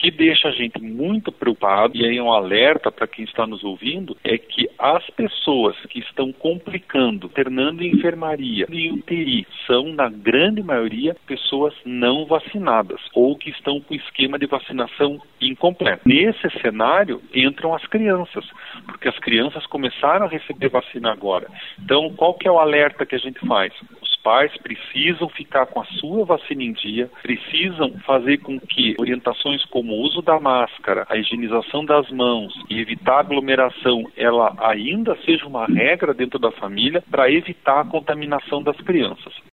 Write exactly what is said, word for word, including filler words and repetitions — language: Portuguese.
que deixa a gente muito preocupado, e aí é um alerta para quem está nos ouvindo, é que as pessoas que estão complicando, internando em enfermaria e U T I, são, na grande maioria, pessoas não vacinadas, ou que estão com esquema de vacinação incompleto. Nesse cenário, entram as crianças, porque as crianças começaram a receber vacina agora. Então, qual que é o alerta que a gente faz? Os pais precisam ficar com a sua vacina em dia, precisam fazer com que orientações como o uso da máscara, a higienização das mãos e evitar aglomeração, ela ainda seja uma regra dentro da família para evitar a contaminação das crianças.